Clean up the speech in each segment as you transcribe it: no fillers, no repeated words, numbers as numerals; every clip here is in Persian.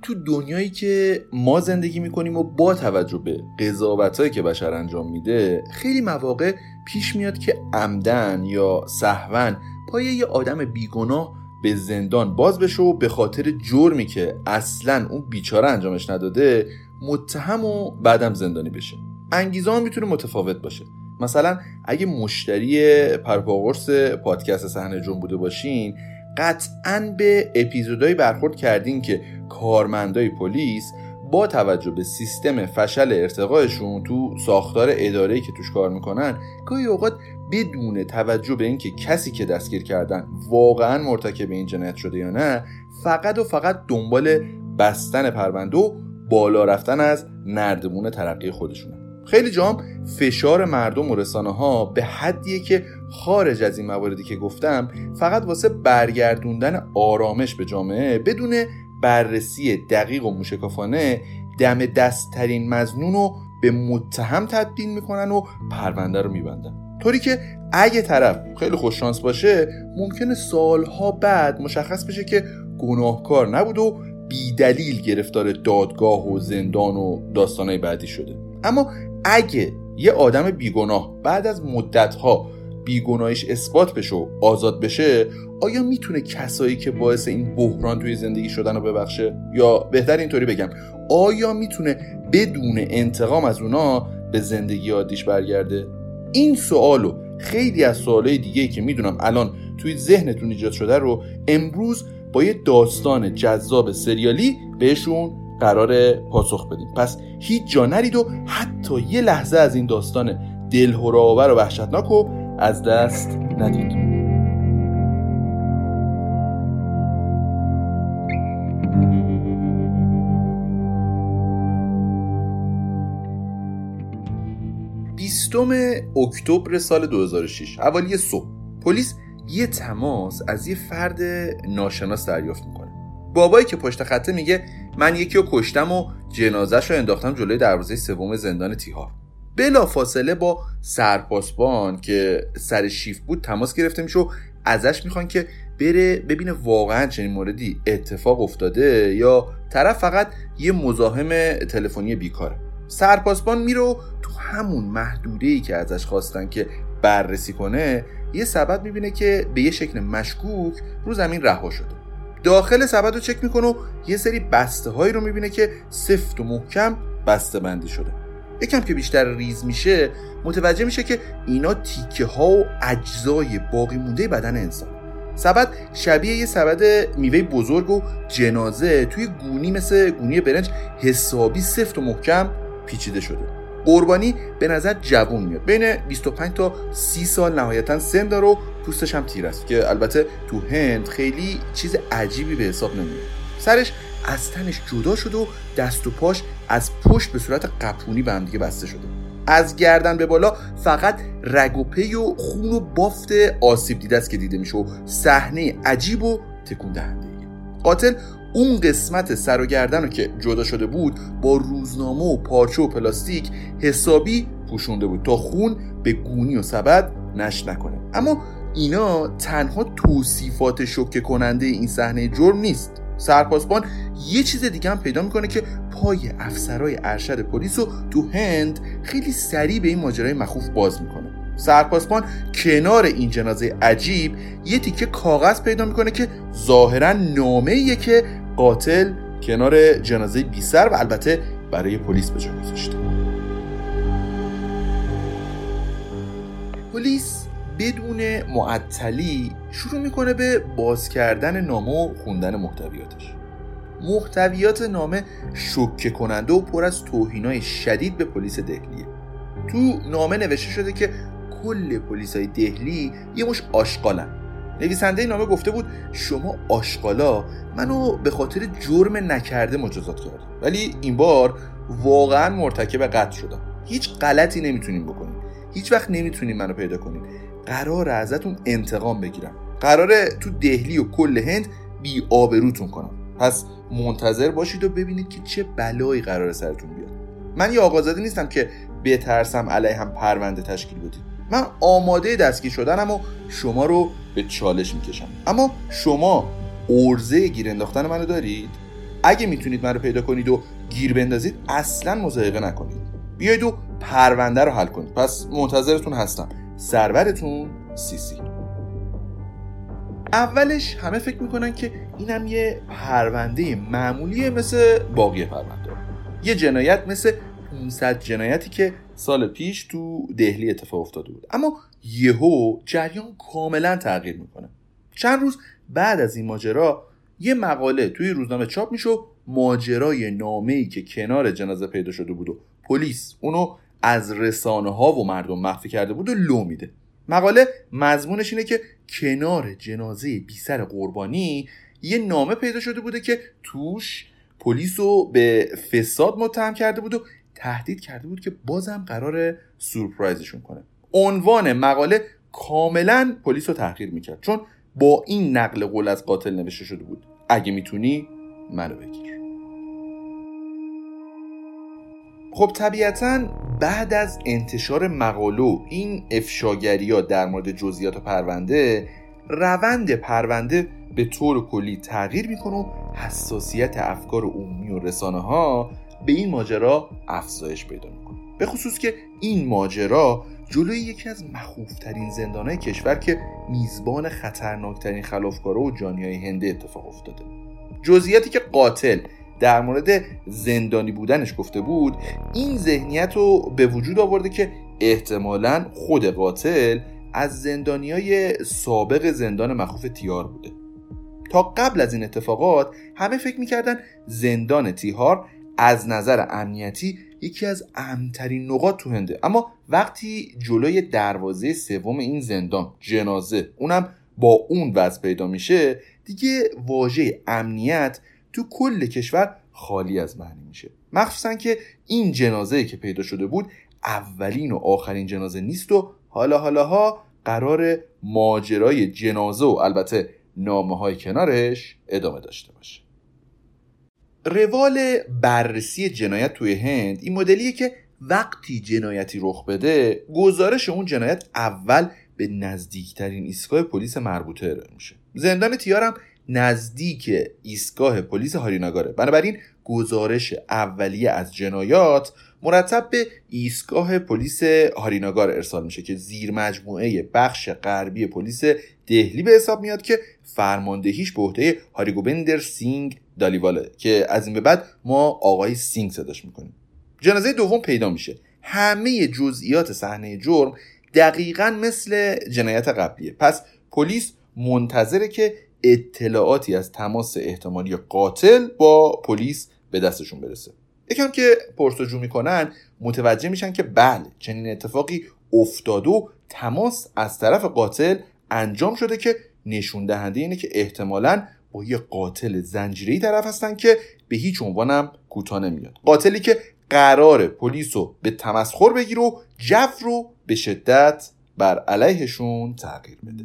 تو دنیایی که ما زندگی میکنیم و با توجه به قضاوتایی که بشر انجام میده، خیلی مواقع پیش میاد که عمدن یا سهواً پای یه آدم بیگناه به زندان باز بشه و به خاطر جرمی که اصلاً اون بیچاره انجامش نداده متهم و بعدم زندانی بشه. انگیزه هم میتونه متفاوت باشه. مثلا اگه مشتری پرپاقرص پادکست صحنه جرم بوده باشین، قطعاً به اپیزودایی برخورد کردین که کارمندای پلیس با توجه به سیستم فشل ارتقایشون تو ساختار اداره‌ای که توش کار میکنن، گاهی اوقات بدون توجه به اینکه کسی که دستگیر کردن واقعاً مرتکب این جنایت شده یا نه، فقط و فقط دنبال بستن پرونده و بالا رفتن از نردبون ترقی خودشونه. خیلی جام فشار مردم و رسانه ها به حدیه که خارج از این مواردی که گفتم فقط واسه برگردوندن آرامش به جامعه بدون بررسی دقیق و موشکافانه دم دستترین مظنون رو به متهم تبدیل میکنن و پرونده رو میبندن، طوری که اگه طرف خیلی خوش شانس باشه ممکنه سالها بعد مشخص بشه که گناهکار نبود و بی دلیل گرفتار دادگاه و زندان و داستانای بعدی شده. اما اگه یه آدم بیگناه بعد از مدتها بیگناهیش اثبات بشه و آزاد بشه، آیا میتونه کسایی که باعث این بحران توی زندگی شدن رو ببخشه؟ یا بهتر اینطوری بگم، آیا میتونه بدون انتقام از اونا به زندگی عادیش برگرده؟ این سوالو خیلی از سوالای دیگه‌ای که میدونم الان توی ذهنتون ایجاد شده رو امروز با یه داستان جذاب سریالی بهشون قراره پاسخ بدیم. پس هیچ جا نرید و حتی یه لحظه از این داستان دلهره‌آور و وحشتناک رو از دست ندید. اکتبر سال 2006 حوالی صبح، پلیس یه تماس از یه فرد ناشناس دریافت میکنه. بابایی که پشت خطه میگه من یکی رو کشتم و جنازه‌شو انداختم جلوی دروازه سوم زندان تیهار. بلا فاصله با سرپاسبان که سر شیفت بود تماس گرفته میشه و ازش میخوان که بره ببینه واقعا چنین موردی اتفاق افتاده یا طرف فقط یه مزاحم تلفنی بیکاره. سرپاسبان میره و تو همون محدوده‌ای که ازش خواستن که بررسی کنه یه سبد میبینه که به یه شکل مشکوک رو زمین رها شده. داخل سبد رو چک میکنه و یه سری بسته هایی رو میبینه که سفت و محکم بسته بندی شده. یکم که بیشتر ریز میشه متوجه میشه که اینا تیکه ها و اجزای باقی مونده بدن انسان. سبد شبیه یه سبد میوه بزرگ و جنازه توی گونی مثل گونی برنج حسابی سفت و محکم پیچیده شده. قربانی به نظر جوون میاد، بین 25 تا 30 سال نهایتا سن داره و پوستش هم تیره است که البته تو هند خیلی چیز عجیبی به حساب نمیاد. سرش از تنش جدا شده و دست و پاش از پشت به صورت قپونی به هم دیگه بسته شده. از گردن به بالا فقط رگ و پی و خون و بافت آسیب دیده است که دیده میشه و صحنه عجیب و تکون دهنده. قاتل اون قسمت سر و گردن رو که جدا شده بود با روزنامه و پارچه و پلاستیک حسابی پوشونده بود تا خون به گونی و سبد نشت نکنه. اما اینا تنها توصیفات شوکه کننده این صحنه جرم نیست. سرپاسبان یه چیز دیگه هم پیدا میکنه که پای افسرهای ارشد پلیس رو تو هند خیلی سریع به این ماجرای مخوف باز میکنه. سرپاسبان کنار این جنازه عجیب یه تیکه کاغذ پیدا میکنه که ظاهرا نامه‌ایه که قاتل کنار جنازه بی سر و البته برای پلیس به جا گذاشته. پلیس بدون معطلی شروع میکنه به باز کردن نامه و خوندن محتویاتش. محتویات نامه شوکه کننده و پر از توهینای شدید به پلیس دهلیه. تو نامه نوشته شده که کل پلیسای دهلی یه مش آشغالن. نویسنده نامه گفته بود شما آشغالا منو به خاطر جرم نکرده مجازات کردید، ولی این بار واقعا مرتکب قتل شدم. هیچ غلطی نمیتونین بکنین، هیچ وقت نمیتونین منو پیدا کنین. قراره ازتون انتقام بگیرم، قراره تو دهلی و کل هند بی آبروتون کنم. پس منتظر باشید و ببینید که چه بلایی قراره سرتون بیاد. من یه آقازاده نیستم که بترسم علیه هم پرونده تشکیل بدید. من آماده دستگیر شدنم و شما رو به چالش میکشم. اما شما عرضه گیر انداختن منو دارید؟ اگه میتونید من رو پیدا کنید و گیر بندازید اصلا مضایقه نکنید، بیایید و پرونده رو حل کنید. پس منتظرتون هستم. سرورتون سیسی. اولش همه فکر میکنن که اینم یه پرونده معمولیه مثل باقی پرونده، یه جنایت مثل 500 جنایتی که سال پیش تو دهلی اتفاق افتاده بود. اما یهو جریان کاملا تغییر میکنه. چند روز بعد از این ماجرا یه مقاله توی روزنامه چاپ میشه، ماجرای نامه‌ای که کنار جنازه پیدا شده بود و پلیس اونو از رسانه ها و مردم مخفی کرده بود و لو میده. مقاله مضمونش اینه که کنار جنازه بیسر قربانی یه نامه پیدا شده بوده که توش پلیس رو به فساد متهم کرده بود و تهدید کرده بود که بازم قراره سورپرایزشون کنه. عنوان مقاله کاملا پلیس رو تحقیر میکرد، چون با این نقل قول از قاتل نوشته شده بود: اگه میتونی منو بگیر. خب طبیعتاً بعد از انتشار مقاله این افشاگری‌ها در مورد جزئیات پرونده، روند پرونده به طور کلی تغییر میکنه و حساسیت افکار عمومی و رسانه ها به این ماجرا افزایش پیدا میکنه. به خصوص که این ماجرا جلوی یکی از مخوفترین زندانهای کشور که میزبان خطرناکترین خلافکارا و جانیای هنده اتفاق افتاده. جزئیاتی که قاتل در مورد زندانی بودنش گفته بود این ذهنیت رو به وجود آورده که احتمالاً خود قاتل از زندانیای سابق زندان مخوف تیهار بوده. تا قبل از این اتفاقات همه فکر میکردن زندان تیهار از نظر امنیتی یکی از امن‌ترین نقاط تو هنده، اما وقتی جلوی دروازه سوم این زندان جنازه اونم با اون وضع پیدا میشه، دیگه واژه امنیت تو کل کشور خالی از معنی میشه. مخصوصا که این جنازه که پیدا شده بود اولین و آخرین جنازه نیست و حالا قرار ماجرای جنازه و البته نامه‌های کنارش ادامه داشته باشه. روال بررسی جنایت توی هند این مدلیه که وقتی جنایتی رخ بده گزارش اون جنایت اول به نزدیکترین ایستگاه پلیس مربوطه ارائه میشه. زندان تیهار هم نزدیک ایستگاه پلیس هاریناگاره، بنابراین گزارش اولیه از جنایات مرتب به ایستگاه پلیس هاریناگار ارسال میشه که زیر مجموعه بخش غربی پلیس دهلی به حساب میاد که فرماندهیش به عهده هاریگوبیندر سینگ دالیواله که از این به بعد ما آقای سینگ صداش میکنیم. جنازه دوم پیدا میشه. همه جزئیات صحنه جرم دقیقاً مثل جنایت قبلیه. پس پلیس منتظره که اطلاعاتی از تماس احتمالی قاتل با پلیس به دستشون برسه. یکم که پرسجو میکنن متوجه میشن که بله چنین اتفاقی افتاده و تماس از طرف قاتل انجام شده که نشون دهنده اینه که احتمالاً با یه قاتل زنجیره‌ای طرف هستن که به هیچ عنوانم کوتاه نمیاد. قاتلی که قراره پلیس رو به تمسخر بگیره و جو رو به شدت بر علیهشون تغییر بده.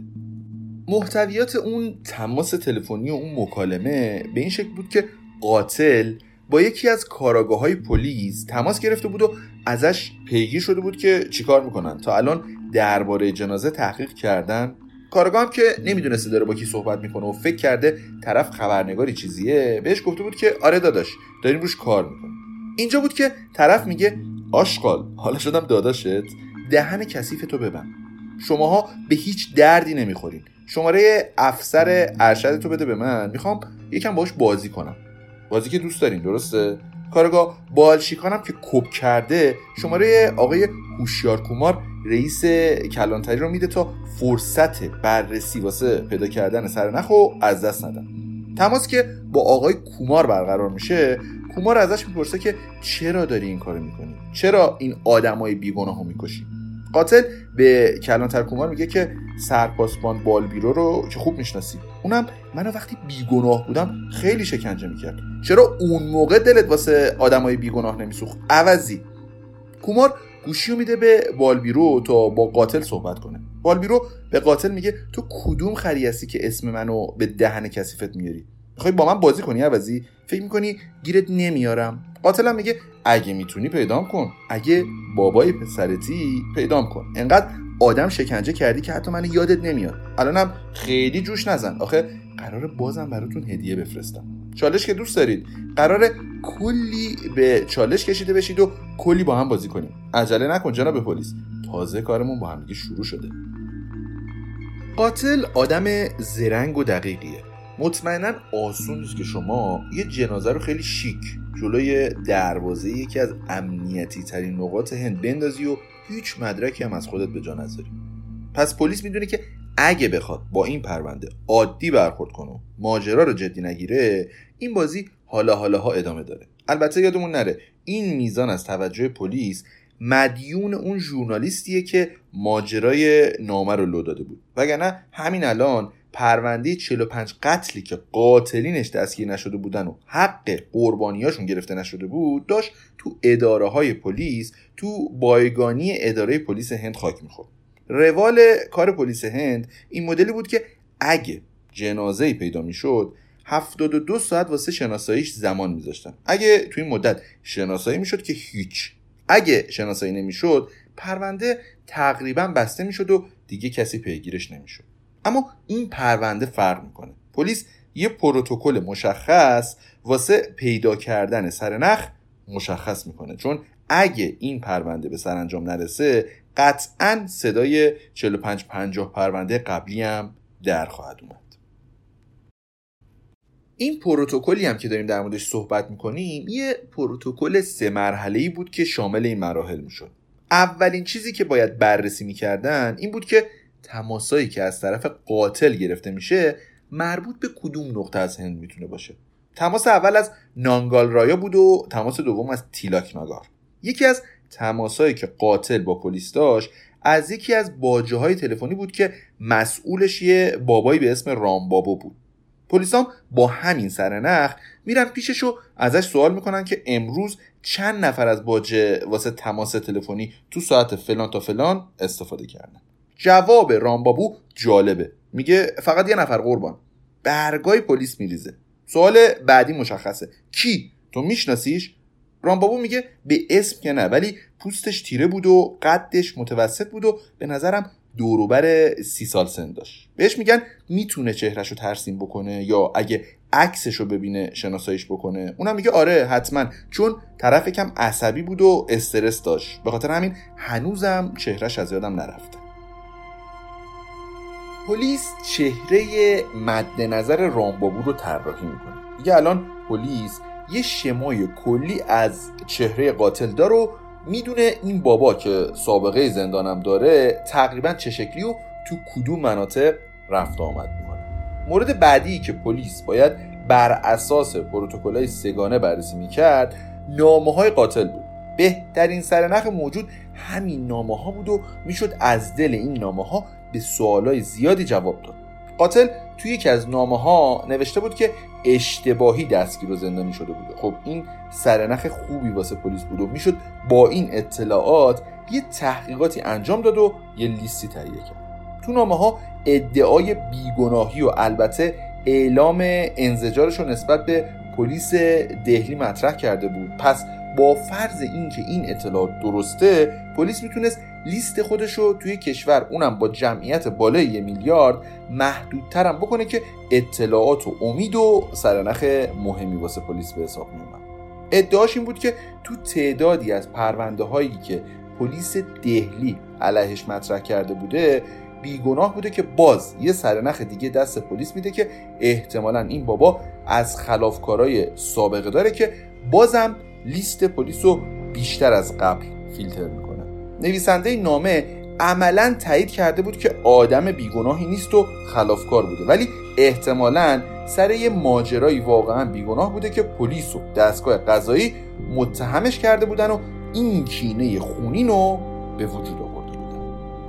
محتویات اون تماس تلفنی و اون مکالمه به این شکل بود که قاتل با یکی از کاراگاه‌های پلیس تماس گرفته بود و ازش پیگیر شده بود که چیکار میکنن. تا الان درباره جنازه تحقیق کردن. کارگاه هم که نمیدونسته داره با کی صحبت میکنه و فکر کرده طرف خبرنگاری چیزیه، بهش گفته بود که آره داداش داریم روش کار میکنیم. اینجا بود که طرف میگه آشغال حالا شدم داداشت، دهن کثیف تو ببند، شماها به هیچ دردی نمیخورین، شماره افسر ارشد تو بده به من، میخوام یکم باش بازی کنم. بازی که دوست دارین درسته؟ کارگاه بالشیکانم که کپ کرده شماره آقای هوشیار کومار رئیس کلانتری رو میده تا فرصت بررسی واسه پیدا کردن سرنخو از دست ندن. تماس که با آقای کومار برقرار میشه، کومار ازش میپرسه که چرا داری این کارو میکنی؟ چرا این آدمای بیگناهو میکشی؟ قاتل به کلانتر کومار میگه که سرپاسبان بالبیرو رو که خوب میشناسی، اونم منو وقتی بیگناه بودم خیلی شکنجه میکرد، چرا اون موقع دلت واسه آدمای بیگناه نمیسوخت؟ عوضی. کومار گوشیو میده به بالبیرو تا با قاتل صحبت کنه. بالبیرو به قاتل میگه تو کدوم خری هستی که اسم منو به دهن کثیفت میاری؟ میخوای با من بازی کنی عوضی؟ فکر میکنی گیرت نمیارم؟ قاتلم میگه اگه میتونی پیدام کن، اگه بابای پسرتی پیدام کن، انقدر آدم شکنجه کردی که حتی من یادت نمیاد. الانم خیلی جوش نزن، آخه قراره بازم براتون هدیه بفرستم. چالش که دوست دارید، قراره کلی به چالش کشیده بشید و کلی با هم بازی کنیم. عجله نکن جناب پلیس، تازه کارمون با هم دیگه شروع شده. قاتل آدم زرنگ و دقیقیه. مطمئناً آسون نیست که شما یه جنازه رو خیلی شیک جلوی دروازه یکی از امنیتی ترین نقاط هند بندازی و هیچ مدرکی هم از خودت به جا نذاری. پس پلیس میدونه که اگه بخواد با این پرونده عادی برخورد کنه و ماجرا رو جدی نگیره، این بازی حالاها ادامه داره. البته یادمون نره این میزان از توجه پلیس مدیون اون ژورنالیستیه که ماجرای نامه رو لو داده بود، وگرنه همین الان پرونده 45 قتلی که قاتلینش دستگیر نشده بودن و حق قربانیاشون گرفته نشده بود داشت تو اداره های پلیس، تو بایگانی اداره پلیس هند خاک میخورد. روال کار پلیس هند این مدلی بود که اگه جنازه‌ای پیدا میشد 72 ساعت واسه شناساییش زمان میذاشتن. اگه تو این مدت شناسایی میشد که هیچ، اگه شناسایی نمیشد پرونده تقریبا بسته میشد و دیگه کسی پیگیرش نمیشد. اما این پرونده فرق میکنه. پلیس یه پروتکل مشخص واسه پیدا کردن سرنخ مشخص میکنه، چون اگه این پرونده به سرانجام نرسه قطعاً صدای 45-50 پرونده قبلی هم در خواهد اومد. این پروتکلی هم که داریم در موردش صحبت میکنیم یه پروتکل 3 مرحله‌ای بود که شامل این مراحل میشد. اولین چیزی که باید بررسی میکردن این بود که تماسایی که از طرف قاتل گرفته میشه مربوط به کدوم نقطه از هند میتونه باشه. تماس اول از نانگال رایا بود و تماس دوم از تیلاک ناگار. یکی از تماسایی که قاتل با پلیس داشت از یکی از باجه‌های تلفنی بود که مسئولش یه بابایی به اسم رامبابو بود. پلیسام با همین سرنخ میرن پیشش و ازش سوال میکنن که امروز چند نفر از باجه واسه تماس تلفنی تو ساعت فلان تا فلان استفاده کردن. جواب رامبابو جالبه، میگه فقط یه نفر قربان. برگای پلیس میریزه. سوال بعدی مشخصه، کی؟ تو میشناسیش؟ رامبابو میگه به اسم که نه، ولی پوستش تیره بود و قدش متوسط بود و به نظرم دوروبر 30 سال سن داشت. بهش میگن میتونه چهرهشو ترسیم بکنه یا اگه عکسشو ببینه شناساییش بکنه. اونم میگه آره حتما، چون طرف کم عصبی بود و استرس داشت، به خاطر همین هنوزم چهرهش از یادم نرفته. پلیس چهره مد نظر رامبابو رو طراحی میکنه. دیگه الان پلیس یه شمای کلی از چهره قاتل داره و میدونه این بابا که سابقه زندانم داره تقریبا چه شکلی و تو کدوم مناطق رفت آمد میکنه. مورد بعدی که پلیس باید بر اساس پروتکل‌های سگانه بررسی میکرد نامه‌های قاتل بود. بهترین سرنخ موجود همین نامه‌ها بود و میشد از دل این نامه‌ها به سوالای زیادی جواب داد. قاتل توی یکی از نامه‌ها نوشته بود که اشتباهی دستگیر و زندانی شده بوده. خب این سرنخ خوبی واسه پلیس بود و میشد با این اطلاعات یه تحقیقاتی انجام داد و یه لیستی تهیه کرد. تو نامه‌ها ادعای بیگناهی و البته اعلام انزجارش رو نسبت به پلیس دهلی مطرح کرده بود. پس با فرض این که این اطلاعات درسته، پلیس میتونست لیست خودش رو توی کشور، اونم با جمعیت بالای 1 میلیارد، محدودتر هم بکنه که اطلاعات و امید و سرنخ مهمی واسه پلیس به حساب میومد. ادعاش این بود که تو تعدادی از پرونده هایی که پلیس دهلی علیهش مطرح کرده بوده بیگناه بوده که باز یه سرنخ دیگه دست پلیس میده که احتمالاً این بابا از خلافکارای سابقه داره که بازم لیست پلیس رو بیشتر از قبل فیلتر میکنه. نویسنده نامه عملاً تایید کرده بود که آدم بیگناهی نیست و خلافکار بوده، ولی احتمالاً سر یه ماجرایی واقعاً بیگناه بوده که پلیس و دستگاه قضایی متهمش کرده بودن و این کینه خونین رو به وجود آورده بودن.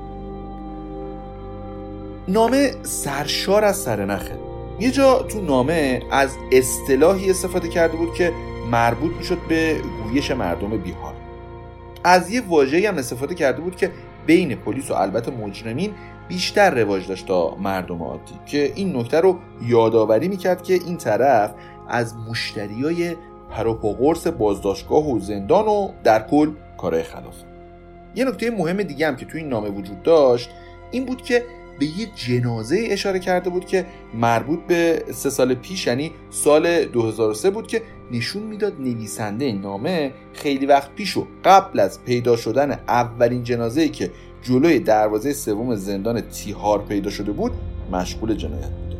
نامه سرشار از سرنخه. یه جا تو نامه از اصطلاحی استفاده کرده بود که مربوط میشد به گویش مردم بیحال. از یه واژه‌ای هم استفاده کرده بود که بین پلیس و البته مجرمین بیشتر رواج داشت تا مردم عادی، که این نکته رو یادآوری میکرد که این طرف از مشتریای پروپاگورس بازداشتگاه و زندان و در کل کارهای خلافه. یه نکته مهم دیگه هم که توی این نامه وجود داشت این بود که به یه جنازه اشاره کرده بود که مربوط به 3 سال پیش، یعنی سال 2003 بود، که نشون میداد نویسنده این نامه خیلی وقت پیشو قبل از پیدا شدن اولین جنازه‌ای که جلوی دروازه سوم زندان تیهار پیدا شده بود مشغول جنایت بوده.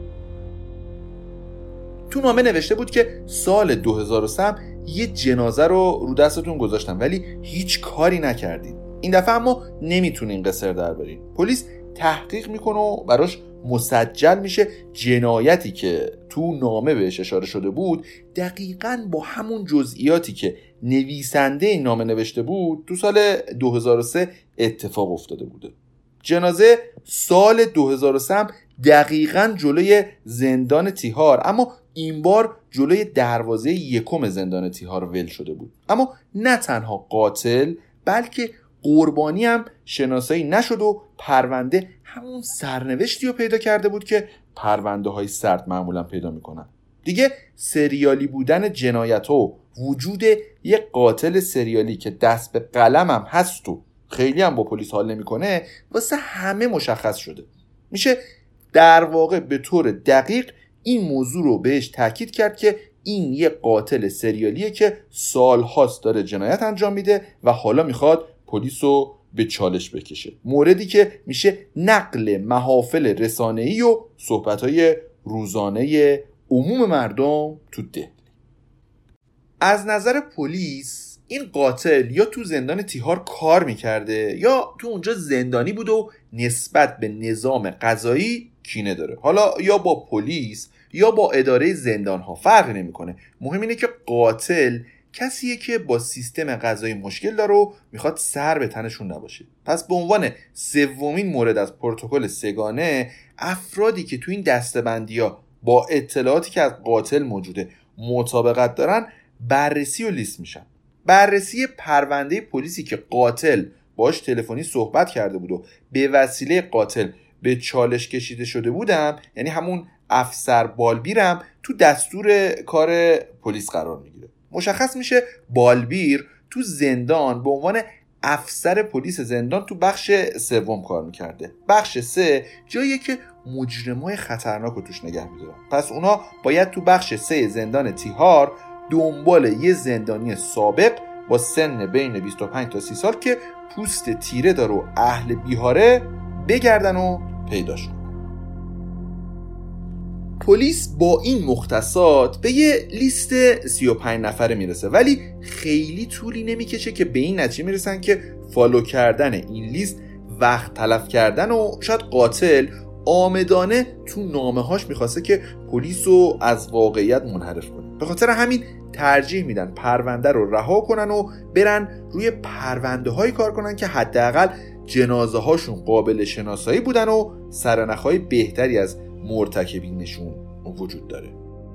تو نامه نوشته بود که سال 2003 یه جنازه رو دستتون گذاشتم ولی هیچ کاری نکردید. این دفعه اما نمیتونین قصر در برین. پلیس تحقیق میکنه و براش مسجل میشه جنایتی که تو نامه بهش اشاره شده بود دقیقاً با همون جزئیاتی که نویسنده این نامه نوشته بود تو سال 2003 اتفاق افتاده بوده. جنازه سال 2003 دقیقاً جلوی زندان تیهار، اما این بار جلوی دروازه یکم زندان تیهار ول شده بود. اما نه تنها قاتل بلکه قربانی هم شناسایی نشد و پرونده همون سرنوشتی رو پیدا کرده بود که پرونده های سرد معمولا پیدا میکنن. دیگه سریالی بودن جنایت و وجود یک قاتل سریالی که دست به قلم هم هست و خیلی هم با پلیس حال نمیکنه واسه همه مشخص شده. میشه در واقع به طور دقیق این موضوع رو بهش تاکید کرد که این یه قاتل سریالیه که سالهاست داره جنایت انجام میده و حالا میخواد پلیس رو به چالش بکشه. موردی که میشه نقل محافل رسانه‌ای و صحبت‌های روزانه عموم مردم تو دهلی. از نظر پلیس این قاتل یا تو زندان تیهار کار میکرده یا تو اونجا زندانی بود و نسبت به نظام قضایی کینه داره. حالا یا با پلیس یا با اداره زندان ها فرقی نمیکنه. مهم اینه که قاتل کسیه که با سیستم قضایی مشکل داره و میخواد سر به تنشون نباشه. پس به عنوان سومین مورد از پروتکل سگانه، افرادی که تو این دسته‌بندی‌ها با اطلاعاتی که از قاتل موجوده مطابقت دارن بررسی و لیست میشن. بررسی پرونده پلیسی که قاتل باش تلفنی صحبت کرده بود و به وسیله قاتل به چالش کشیده شده بودم، یعنی همون افسر بالبیرم تو دستور کار پلیس قرار میگیره. مشخص میشه بالبیر تو زندان به عنوان افسر پلیس زندان تو بخش سوم کار میکرده. بخش 3 جاییه که مجرمای خطرناک رو توش نگه میدارن. پس اونا باید تو بخش 3 زندان تیهار دنبال یه زندانی سابق با سن بین 25 تا 30 سال که پوست تیره داره و اهل بیهاره بگردن و پیداش کنن. پلیس با این مختصات به یه لیست 35 نفره میرسه، ولی خیلی طولی نمیکشه که به این نتیجه میرسن که فالو کردن این لیست وقت تلف کردن و شاید قاتل آمدانه تو نامه‌هاش میخواسته که پلیس رو از واقعیت منحرف کنه. به خاطر همین ترجیح میدن پرونده رو رها کنن و برن روی پرونده های کار کنن که حداقل جنازه هاشون قابل شناسایی بودن و سرنخهای بهتری از مرتکبینشون وجود داره.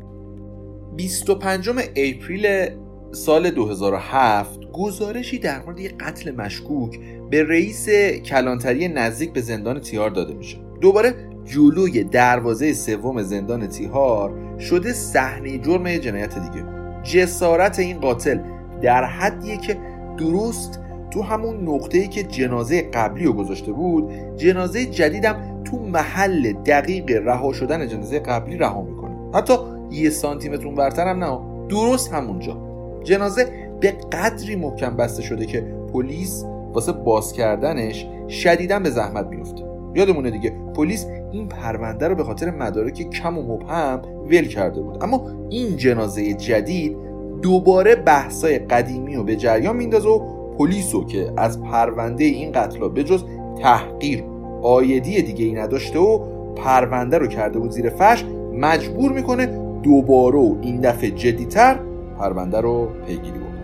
25 اپریل سال 2007 گزارشی در مورد یک قتل مشکوک به رئیس کلانتری نزدیک به زندان تیهار داده میشه. دوباره جلوی دروازه سوم زندان تیهار شده صحنه جرم جنایت دیگه. جسارت این قاتل در حدیه که درست تو همون نقطه‌ای که جنازه قبلی رو گذاشته بود، جنازه جدیدم تو محل دقیق رها شدن جنازه قبلی رها میکنه. حتی 1 سانتیمتر اونورتر هم نه، درست همونجا. جنازه به قدری محکم بسته شده که پلیس واسه باز کردنش شدیداً به زحمت میفته. یادمونه دیگه پلیس این پرونده رو به خاطر مدارک کم و مبهم ول کرده بود، اما این جنازه جدید دوباره بحثای قدیمی رو به جریان میندازه و پلیسو که از پرونده این قتل به جز تحقیر آیدی دیگه ای نداشته و پرونده رو کرده بود زیر فرش، مجبور میکنه دوباره و این دفعه جدی‌تر پرونده رو پیگیری بکنه.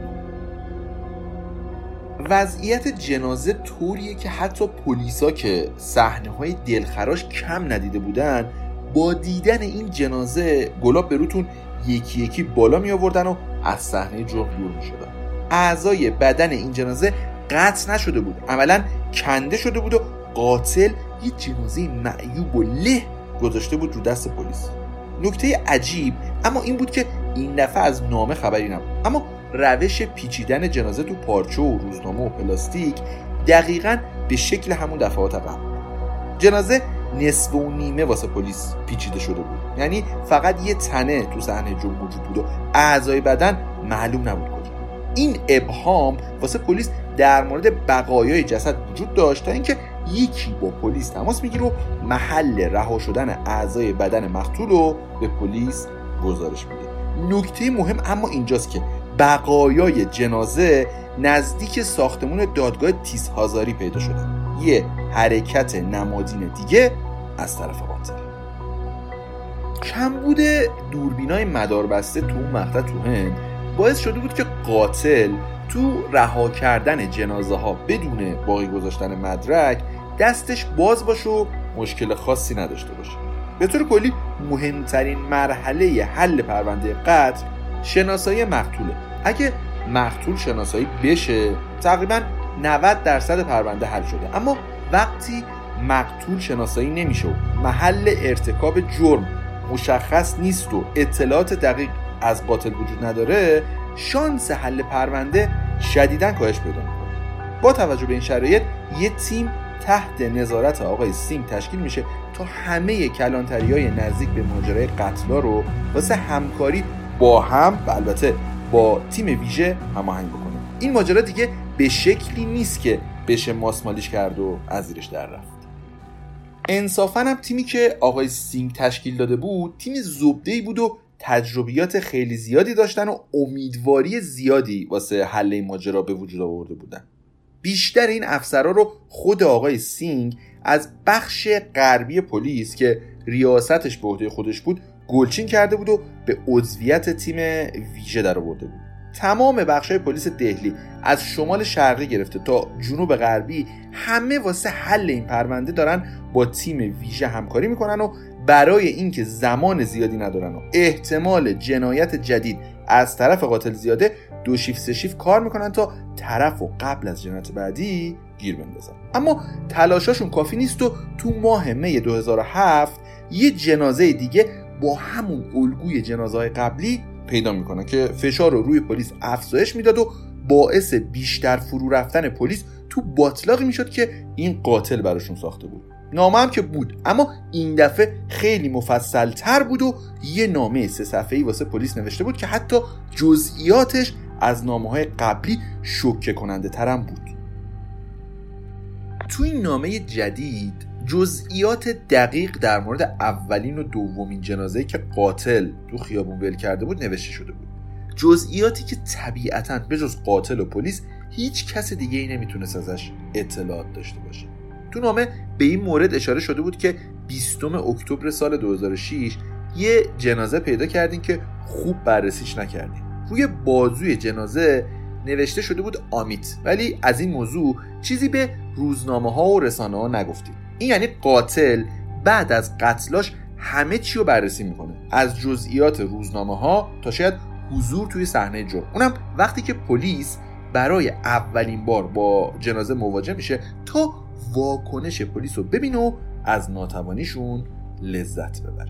وضعیت جنازه طوریه که حتی پلیسا که صحنه‌های دلخراش کم ندیده بودن با دیدن این جنازه گلاب به روتون یکی یکی بالا می آوردن و از صحنه جرم دور می شدن. اعضای بدن این جنازه قطع نشده بود، عملاً کنده شده بود و قاتل یه جنازه معیوب و له گذاشته بود رو دست پلیس. نکته عجیب اما این بود که این دفعه از نامه خبری نبود، اما روش پیچیدن جنازه تو پارچه و روزنامه و پلاستیک دقیقاً به شکل همون دفعات قبل. جنازه نصف و نیمه واسه پلیس پیچیده شده بود، یعنی فقط یه تنه تو صحنه جرم موجود بود و اعضای بدن معلوم نبود کجا. این ابهام واسه پلیس در مورد بقایای جسد وجود داشت تا اینکه یکی با پلیس تماس میگیره و محل رها شدن اعضای بدن مقتول رو به پلیس گزارش میده. نکته مهم اما اینجاست که بقایای جنازه نزدیک ساختمون دادگاه تیز هازاری پیدا شده. یه حرکت نمادین دیگه از طرف قاتل. کمبود دوربینای مداربسته تو اون مقطع تو هند باعث شده بود که قاتل تو رها کردن جنازه ها بدون باقی گذاشتن مدرک دستش باز باشه و مشکل خاصی نداشته باشه. به طور کلی مهمترین مرحله حل پرونده قتل شناسایی مقتوله. اگه مقتول شناسایی بشه تقریبا 90% پرونده حل شده. اما وقتی مقتول شناسایی نمیشه و محل ارتکاب جرم مشخص نیست و اطلاعات دقیق از قاتل وجود نداره، شانس حل پرونده شدیداً کاهش پیدا میکنه. با توجه به این شرایط یه تیم تحت نظارت آقای سینگ تشکیل میشه تا همه کلانتری‌های نزدیک به ماجرای قتل‌ها رو واسه همکاری با هم و البته با تیم ویژه هماهنگ بکنه. این ماجرا دیگه به شکلی نیست که بشه ماسمالیش کرد و از زیرش در رفت. انصافاً هم تیمی که آقای سینگ تشکیل داده بود تیم زبده‌ای بود و تجربیات خیلی زیادی داشتن و امیدواری زیادی واسه حل این ماجرا به وجود آورده بودن. بیشتر این افسرها رو خود آقای سینگ از بخش غربی پلیس که ریاستش به عهده خودش بود گلچین کرده بود و به عضویت تیم ویژه در آورده بود. تمام بخش‌های پلیس دهلی از شمال شرقی گرفته تا جنوب غربی همه واسه حل این پرونده دارن با تیم ویژه همکاری میکنن و برای اینکه زمان زیادی ندارن و احتمال جنایت جدید از طرف قاتل زیاده 2 شیفت 3 شیفت کار میکنن تا طرفو قبل از جنایت بعدی گیر بندازن. اما تلاشاشون کافی نیست و تو ماه می 2007 یه جنازه دیگه با همون الگوی جنازه‌های قبلی پیدا میکنن که فشار رو روی پلیس افزایش میداد و باعث بیشتر فرو رفتن پلیس تو باطلاقی میشد که این قاتل براشون ساخته بود. نامه هم که بود اما این دفعه خیلی مفصل تر بود و یه نامه 3 صفحه‌ای واسه پلیس نوشته بود که حتی جزئیاتش از نامه‌های قبلی شوکه کننده ترم بود. تو این نامه جدید جزئیات دقیق در مورد اولین و دومین جنازه‌ای که قاتل تو خیابون ول کرده بود نوشته شده بود. جزئیاتی که طبیعتاً به جز قاتل و پلیس هیچ کس دیگه ای نمیتونست ازش اطلاعات داشته باشه. تو نامه به این مورد اشاره شده بود که 20 اکتبر سال 2006 یه جنازه پیدا کردین که خوب بررسیش نکردین. روی بازوی جنازه نوشته شده بود آمیت، ولی از این موضوع چیزی به روزنامه‌ها و رسانه‌ها نگفتید. این یعنی قاتل بعد از قتلاش همه چی رو بررسی میکنه، از جزئیات روزنامه‌ها تا شاید حضور توی صحنه جرم، اونم وقتی که پلیس برای اولین بار با جنازه مواجه میشه تا واکنش پلیس رو ببینه و از ناتوانیشون لذت ببره.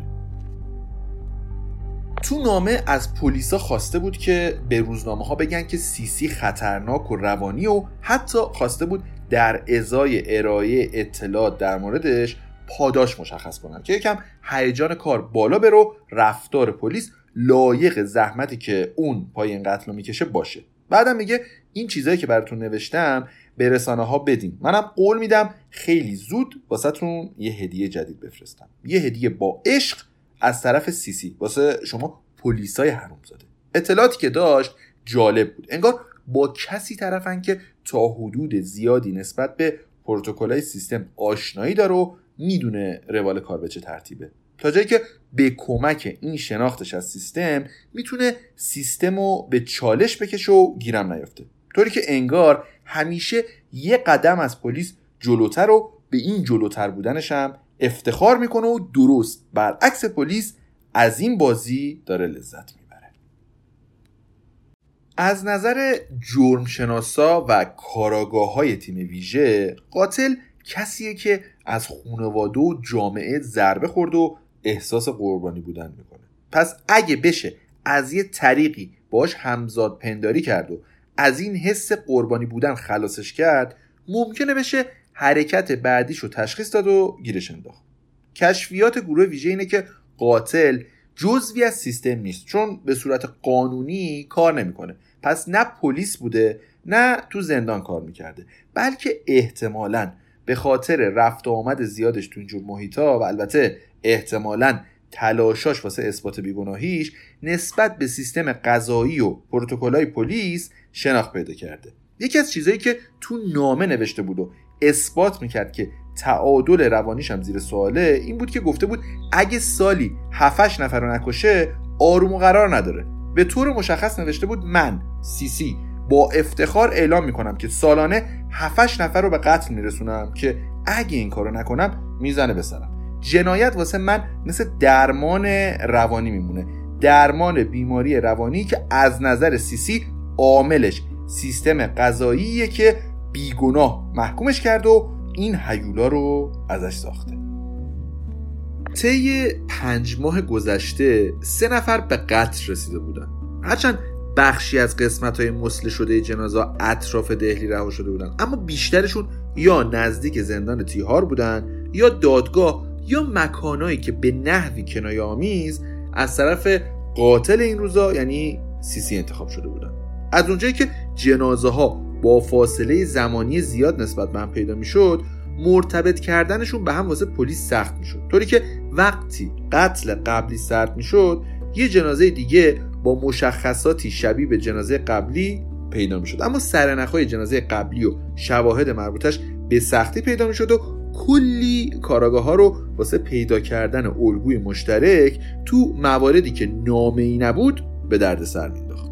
تو نامه از پلیسا خواسته بود که به روزنامه ها بگن که سیسی خطرناک و روانی و حتی خواسته بود در ازای ارائه اطلاعات در موردش پاداش مشخص کنن که یکم هیجان کار بالا بره و رفتار پلیس لایق زحمتی که اون پای این قتل رو میکشه باشه. بعدم میگه این چیزایی که براتون نوشتم به رسانه ها بدین، منم قول میدم خیلی زود واسهتون یه هدیه جدید بفرستم، یه هدیه با عشق از طرف سیسی واسه شما پلیسای حرومزاده. اطلاعاتی که داشت جالب بود، انگار با کسی طرفن که تا حدود زیادی نسبت به پروتکل‌های سیستم آشنایی داره و میدونه روال کار به چه ترتیبه، تا جایی که به کمک این شناختش از سیستم میتونه سیستمو به چالش بکشه و گیرم نیافته، طوری که انگار همیشه یه قدم از پلیس جلوتر و به این جلوتر بودنش هم افتخار میکنه و درست برعکس پلیس از این بازی داره لذت میبره. از نظر جرمشناسا و کاراگاه‌های تیم ویژه، قاتل کسیه که از خانواده و جامعه ضربه خورد و احساس قربانی بودن میکنه. پس اگه بشه از یه طریقی باش همزاد پنداری کرد و از این حس قربانی بودن خلاصش کرد، ممکنه بشه حرکت بعدیشو تشخیص داد و گیرش انداخت. کشفیات گروه ویژه اینه که قاتل جزوی از سیستم نیست، چون به صورت قانونی کار نمیکنه. پس نه پلیس بوده نه تو زندان کار میکرده، بلکه احتمالاً به خاطر رفت و آمد زیادش تو اینجور محیطا و البته احتمالاً تلاشاش واسه اثبات بیگناهیش نسبت به سیستم قضایی و پروتکل‌های پلیس شناخت پیدا کرده. یکی از چیزایی که تو نامه نوشته بود و اثبات میکرد که تعادل روانیش هم زیر سواله این بود که گفته بود اگه سالی 7-8 نفر رو نکشه آروم و قرار نداره. به طور مشخص نوشته بود من سیسی با افتخار اعلام میکنم که سالانه 7-8 نفر رو به قتل میرسونم که اگه این کارو نکنم میزنه به سرم. جنایت واسه من مثل درمان روانی میمونه، درمان بیماری روانی که از نظر سیسی عاملش سیستم قضاییه که بیگناه محکومش کرد و این هیولا رو ازش ساخته. طی 5 ماه گذشته 3 نفر به قتل رسیده بودن. هرچند بخشی از قسمت‌های مسله شده جنازه اطراف دهلی رها شده بودن، اما بیشترشون یا نزدیک زندان تیهار بودن یا دادگاه یا مکانایی که به نحوی کنایه‌آمیز از طرف قاتل این روزا یعنی سیسی انتخاب شده بودن. از اونجایی که جنازه ها با فاصله زمانی زیاد نسبت به هم پیدا میشد، مرتبط کردنشون به هم واسه پلیس سخت میشد، طوری که وقتی قتل قبلی سرد میشد یه جنازه دیگه با مشخصاتی شبیه به جنازه قبلی پیدا میشد، اما سرنخهای جنازه قبلی و شواهد مربوطش به سختی پیدا میشد و کلی کاراگاه ها رو واسه پیدا کردن الگوی مشترک تو مواردی که نامه‌ای نبود به درد سر مینداخت.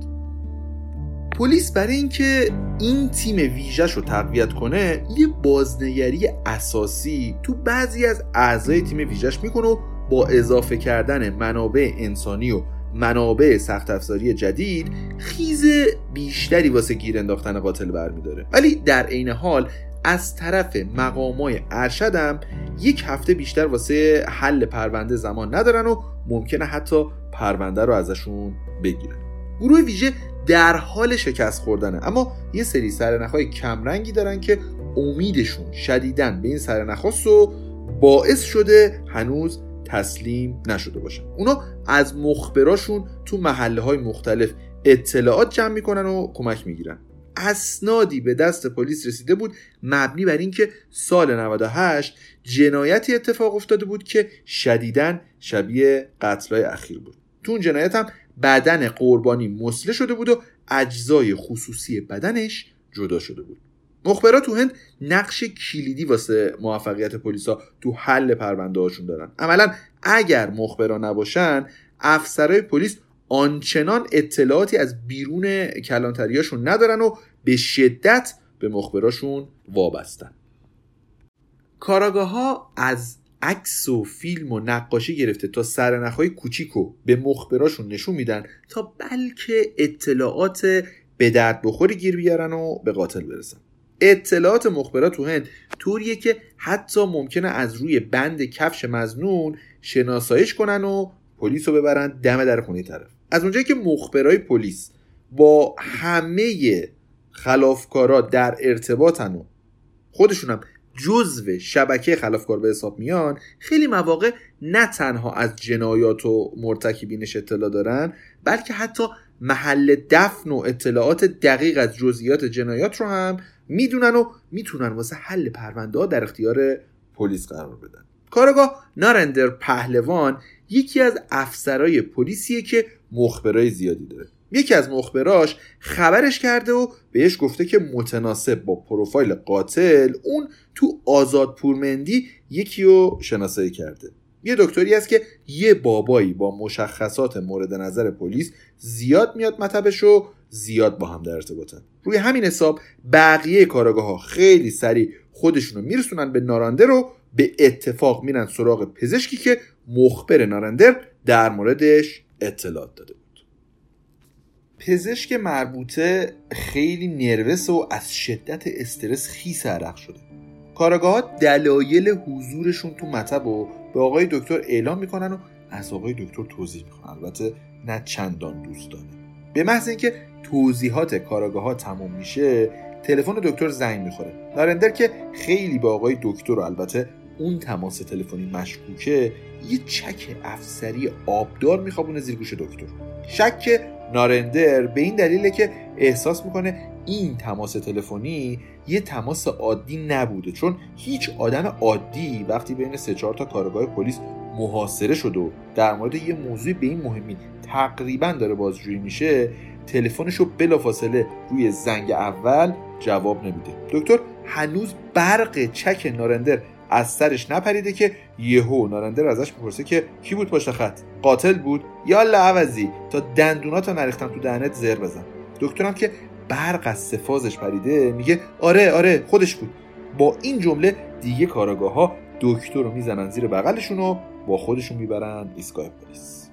پلیس برای اینکه این تیم ویژه‌ش رو تقویت کنه یه بازنگری اساسی تو بعضی از اعضای تیم ویژه‌ش میکنه و با اضافه کردن منابع انسانی و منابع سخت افزاری جدید خیز بیشتری واسه گیر انداختن قاتل برمیداره. ولی در عین حال از طرف مقامای ارشد هم 1 هفته بیشتر واسه حل پرونده زمان ندارن و ممکنه حتی پرونده رو ازشون بگیرن. گروه ویژه در حال شکست خوردنه، اما یه سری سرنخ‌های کمرنگی دارن که امیدشون شدیداً به این سرنخ‌هاست و باعث شده هنوز تسلیم نشده باشن. اونا از مخبراشون تو محله‌های مختلف اطلاعات جمع میکنن و کمک میگیرن. اسنادی به دست پلیس رسیده بود مبنی بر این که سال 98 جنایتی اتفاق افتاده بود که شدیداً شبیه قتل‌های اخیر بود. تو اون جنایت هم بدن قربانی مسله شده بود و اجزای خصوصی بدنش جدا شده بود. مخبرا تو هند نقش کلیدی واسه موفقیت پلیسا تو حل پرونده هاشون دارن. عملاً اگر مخبرا نباشن افسرهای پلیس آنچنان اطلاعاتی از بیرون کلانتریاشون ندارن و به شدت به مخبراشون وابستن. کاراگاه‌ها از عکس و فیلم و نقاشی گرفته تا سرنخ‌های کوچیکو به مخبراشون نشون میدن تا بلکه اطلاعات به درد بخوری گیر بیارن و به قاتل برسن. اطلاعات مخبرا تو هند طوریه که حتی ممکنه از روی بند کفش مظنون شناساییش کنن و پلیس رو ببرن دم در خونه طرف. از اونجایی که مخبرای پلیس با همه خلافکارا در ارتباطن و خودشونم جزو شبکه خلافکار به حساب میان، خیلی مواقع نه تنها از جنایات و مرتکبینش اطلاع دارن بلکه حتی محل دفن و اطلاعات دقیق از جزئیات جنایات رو هم میدونن و میتونن واسه حل پرونده ها در اختیار پلیس قرار بدن. کارگاه نارندر پهلوان یکی از افسرهای پلیسیه که مخبرای زیادی داره. یکی از مخبراش خبرش کرده و بهش گفته که متناسب با پروفایل قاتل اون تو آزادپورمندی یکی رو شناسایی کرده. یه دکتری هست که یه بابایی با مشخصات مورد نظر پلیس زیاد میاد مطبش و زیاد با هم در ارتباطن. روی همین حساب بقیه کارآگاه‌ها خیلی سریع خودشونو میرسونن به نارندر و به اتفاق میرن سراغ پزشکی که مخبر نارندر در موردش اطلاعات داده بود. پزشک مربوطه خیلی نروس و از شدت استرس خیس عرق شده. کارآگاه‌ها دلایل حضورشون تو مطب و به آقای دکتر اعلام میکنن و از آقای دکتر توضیح میخوان، البته نه چندان دوستانه. به محض اینکه توضیحات کارآگاه‌ها تموم میشه تلفن دکتر زنگ میخوره. نارندر که خیلی به آقای دکتر و البته اون تماس تلفنی مشکوکه، یه چک افسری آبدار میخوابونه زیر گوش دکتر. شک نارندر به این دلیله که احساس میکنه این تماس تلفنی یه تماس عادی نبوده، چون هیچ آدم عادی وقتی بین 3-4 تا کارگاه پلیس محاصره شده و در مورد یه موضوع به این مهمی تقریبا داره بازجویی میشه، تلفنشو بلافاصله روی زنگ اول جواب نمیده. دکتر هنوز برق چک نارندر از سرش نپریده که یهو نارندر ازش میپرسه که کی بود پشت خط؟ قاتل بود؟ یالا عوضی تا دندوناتو نریختم تو دهنت زر بزن. دکترم که برق از سفازش پریده میگه آره خودش بود. با این جمله دیگه کاراگاه‌ها دکتر رو میزنن زیر بغلشون و با خودشون میبرن ایستگاه پلیس.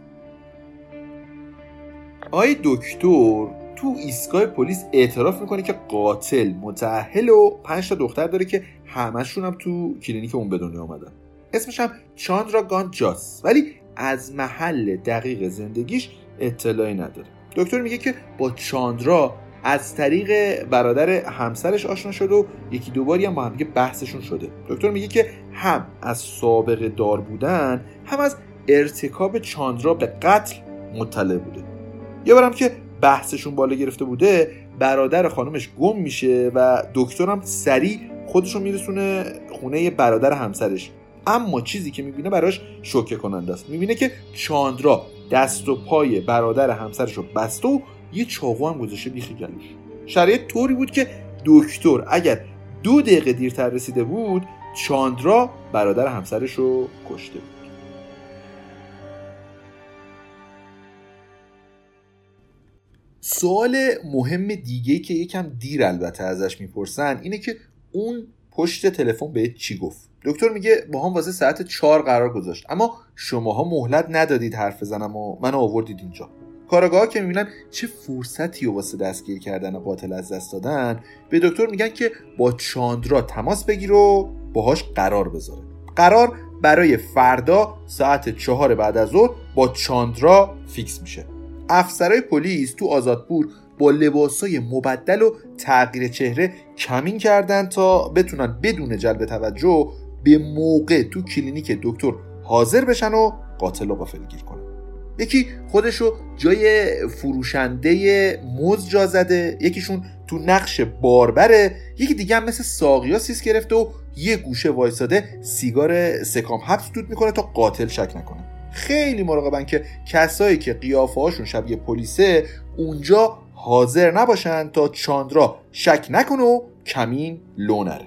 آقای دکتر تو ایستگاه پلیس اعتراف میکنه که قاتل متأهل و 5 تا دختر داره که همشون هم تو کلینیک اون به دنیا اومدن. اسمش هم چاندرا گانجاس، ولی از محل دقیق زندگیش اطلاعی نداره. دکتر میگه که با چاندرا از طریق برادر همسرش آشنا شده و 1-2 باری هم با هم بحثشون شده. دکتر میگه که هم از سابقه دار بودن هم از ارتکاب چاندرا به قتل مطلع بوده. یه بارم که بحثشون بالا گرفته بوده، برادر خانمش گم میشه و دکترم سریع خودشو میرسونه خونه برادر همسرش. اما چیزی که میبینه براش شوکه کننده است. میبینه که چاندرا دست و پای برادر همسرشو بسته و یه چاقو هم گذاشته بیخ گلوش. شرایط طوری بود که دکتر اگر 2 دقیقه دیرتر رسیده بود، چاندرا برادر همسرشو کشته بود. سوال مهم دیگه که یکم دیر البته ازش میپرسن اینه که اون پشت تلفن بهت چی گفت؟ دکتر میگه با هم واسه ساعت 4 قرار گذاشت، اما شماها مهلت ندادید حرف بزنم و منو آوردید اینجا. کارآگاه‌ها که میبینن چه فرصتی واسه دستگیر کردن قاتل از دست دادن، به دکتر میگن که با چاندرا تماس بگیر و باهاش قرار بذاره. قرار برای فردا ساعت 4 بعد از ظهر با چاندرا فیکس میشه. افسرهای پلیس تو آزادپور با لباسای مبدل و تغییر چهره کمین کردن تا بتونن بدون جلب توجه به موقع تو کلینیک دکتر حاضر بشن و قاتل رو غافلگیر کنن. یکی خودشو جای فروشنده موز جا زده، یکیشون تو نقش باربره، یکی دیگه هم مثل ساقیا سیس گرفته و یه گوشه وایساده سیگار سکام حبس دود میکنه تا قاتل شک نکنه. خیلی مراقبن که کسایی که قیافه هاشون شبیه پلیسه اونجا حاضر نباشن تا چاندرا شک نکنه و کمین لو نره.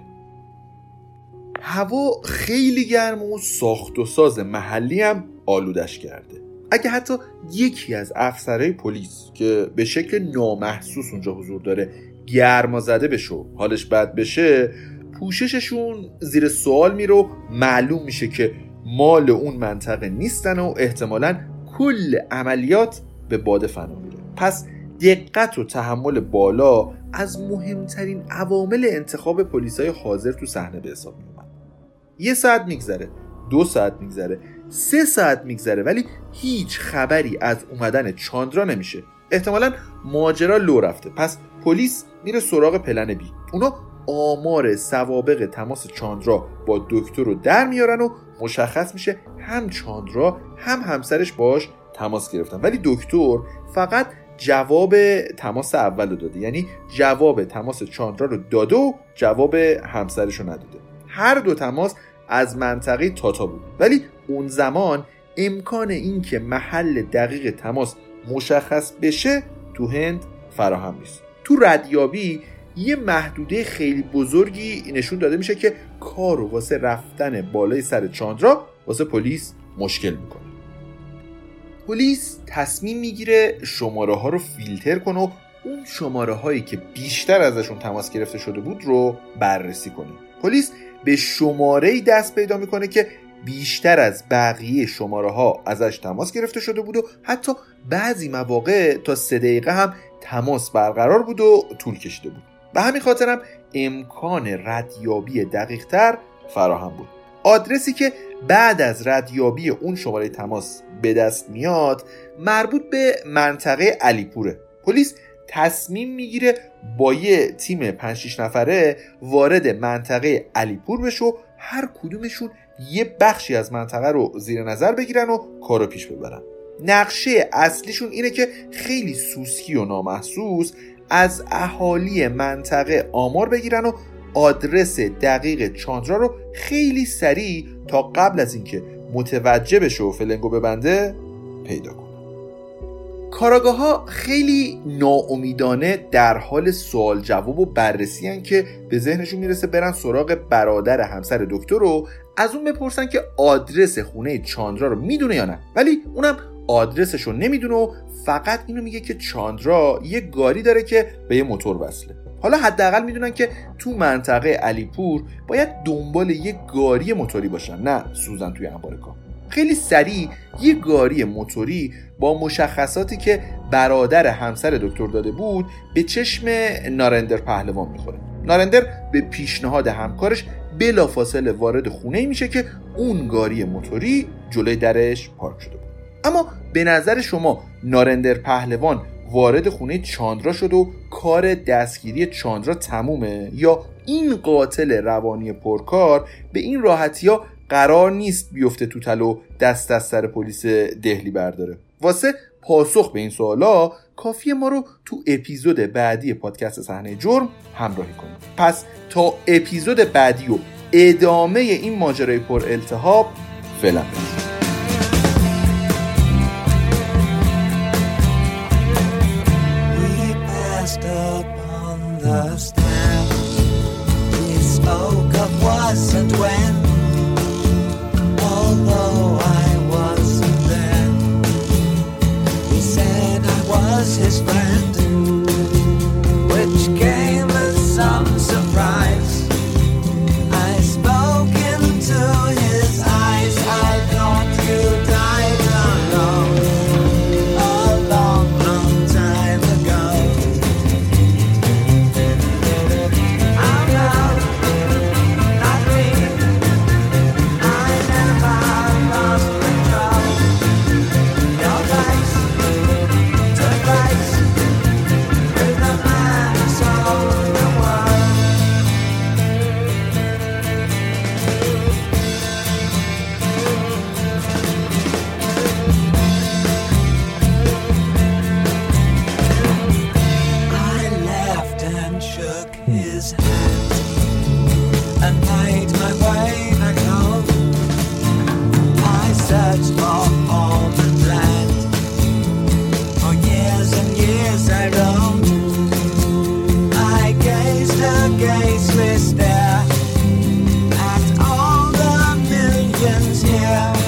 هوا خیلی گرم و ساخت و ساز محلی هم آلودش کرده. اگه حتی یکی از افسرهای پلیس که به شکل نامحسوس اونجا حضور داره گرما زده بشه و حالش بد بشه، پوشششون زیر سوال میره و معلوم میشه که مال اون منطقه نیستن و احتمالاً کل عملیات به باد فنا میره. پس دقت و تحمل بالا از مهمترین عوامل انتخاب پلیسای حاضر تو صحنه به حساب میاد. 1 ساعت میگذره، 2 ساعت میگذره، 3 ساعت میگذره، ولی هیچ خبری از اومدن چاندرا نمیشه. احتمالاً ماجرا لو رفته. پس پلیس میره سراغ پلن بی. اونا آمار سوابق تماس چاندرا با دکتر رو در میارن و مشخص میشه هم چاندرا هم همسرش باش تماس گرفتن، ولی دکتر فقط جواب تماس اول رو داده، یعنی جواب تماس چاندرا رو داده و جواب همسرش رو نداده. هر 2 تماس از منطقه تاتا بود، ولی اون زمان امکان این که محل دقیق تماس مشخص بشه تو هند فراهم نیست. تو ردیابی یه محدوده خیلی بزرگی نشون داده میشه که کارو واسه رفتن بالای سر چاندرا واسه پلیس مشکل میکنه. پلیس تصمیم میگیره شماره ها رو فیلتر کنه و اون شماره هایی که بیشتر ازشون تماس گرفته شده بود رو بررسی کنه. پلیس به شماره‌ای دست پیدا میکنه که بیشتر از بقیه شماره ها ازش تماس گرفته شده بود و حتی بعضی مواقع تا 3 دقیقه هم تماس برقرار بود و طول کشیده بود. به همین خاطرم امکان ردیابی دقیق تر فراهم بود. آدرسی که بعد از ردیابی اون شماره تماس به دست میاد مربوط به منطقه علیپوره. پلیس تصمیم میگیره با یه تیم 5-6 نفره وارد منطقه علیپور بشه و هر کدومشون یه بخشی از منطقه رو زیر نظر بگیرن و کارو پیش ببرن. نقشه اصلیشون اینه که خیلی سوسکی و نامحسوس از اهالی منطقه آمار بگیرن و آدرس دقیق چاندرا رو خیلی سریع تا قبل از اینکه متوجه بشه و فلنگو ببنده پیدا کنن. کاراگاه‌ها خیلی ناامیدانه در حال سوال جواب و بررسی هن که به ذهنشون میرسه برن سراغ برادر همسر دکتر رو از اون بپرسن که آدرس خونه چاندرا رو میدونه یا نه، ولی اونم آدرسش رو نمیدونه و فقط اینو میگه که چاندرا یه گاری داره که به یه موتور وصله. حالا حداقل میدونن که تو منطقه علیپور باید دنبال یه گاری موتوری باشن، نه سوزن توی انبار کاه. خیلی سریع یه گاری موتوری با مشخصاتی که برادر همسر دکتر داده بود به چشم نارندر پهلوان میخوره. نارندر به پیشنهاد همکارش بلافاصله وارد خونه میشه که اون گاری موتوری جلوی درش پارک شده بود. اما به نظر شما نارندر پهلوان وارد خونه چاندرا شد و کار دستگیری چاندرا تمومه، یا این قاتل روانی پرکار به این راحتی‌ها قرار نیست بیفته تو تلو دست از سر پلیس دهلی برداره؟ واسه پاسخ به این سوالا کافیه ما رو تو اپیزود بعدی پادکست صحنه جرم همراهی کنید. پس تا اپیزود بعدی و ادامه این ماجرای پر التهاب فعلا his friend, which came as some surprise. I spoke into his eyes. I thought you died alone a long, long time ago. I'm not me. I never lost control. Your face took place with the man who sold the world. I laughed and shook his hand and made my way back home. I searched for home and land. For years and years I roamed. I gazed a gazeless stare at all the millions here.